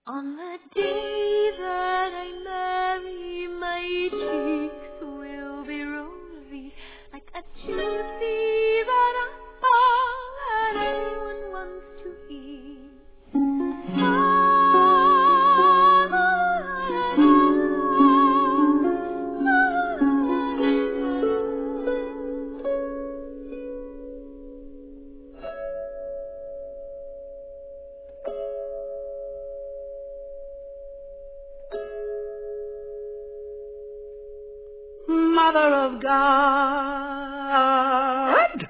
On the day that I marry, my cheeks will be rosy like a juicy banana that everyone wants to eat. Mother of God,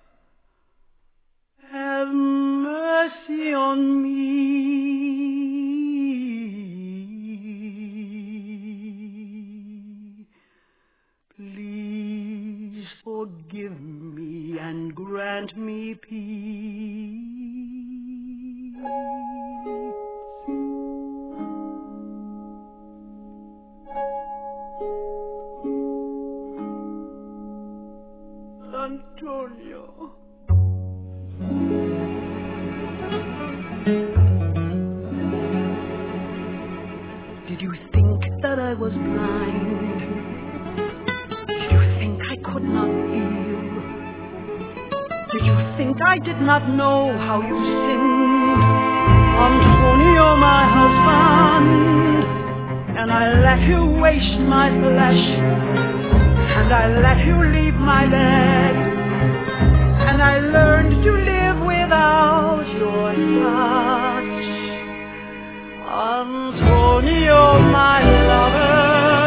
have mercy on me. Please forgive me and grant me peace. Antonio. Did you think that I was blind? Did you think I could not feel? Did you think I did not know how you sinned? Antonio, my husband, and I let you waste my flesh, and I let you leave my bed, and I learned to live without your touch. Antonio, my lover,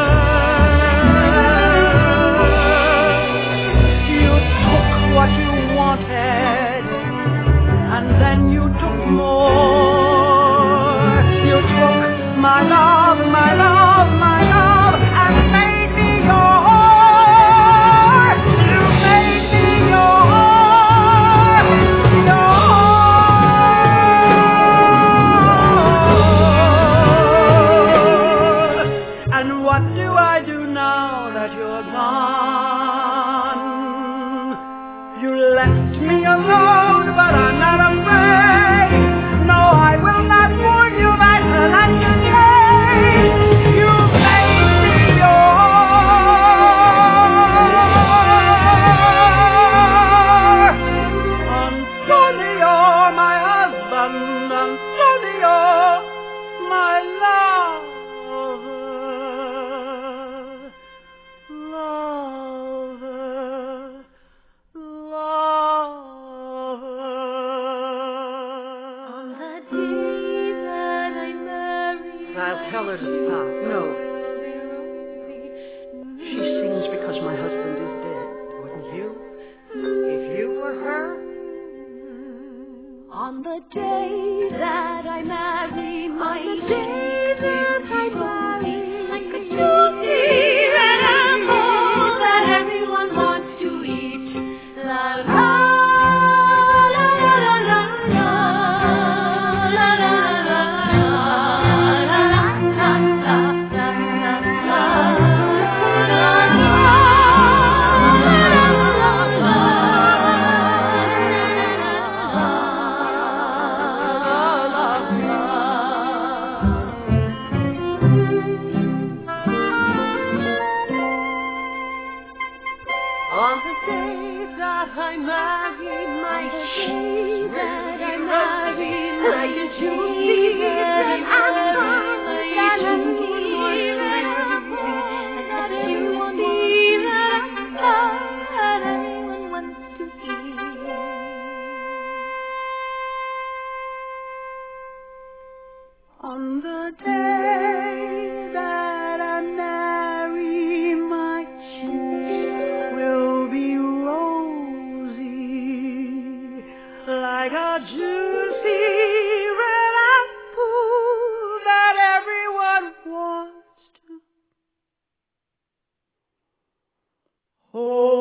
you took what you wanted, and then you took more. You took my love, my love, my love, and made me yours. You made me yours, yours. And what do I do now that you're gone? You left me alone, but I'm not afraid. No, I will not warn you that tonight you change. You made me yours. Antonio, my husband, Antonio, my lover, lover, lover. On the day that I marry, I'll tell her to stop. No. She sings because my husband is dead. Wouldn't you? If you were her? on the day that I marry, my day that I marry, like a juicy red apple that everyone wants to eat. La la la la la la la la la la on the day that I marry, my day that I marry, like a juicy red apple that everyone wants to eat. On the day that I marry, my cheeks will be rosy like a juicy red apple that everyone wants to hold.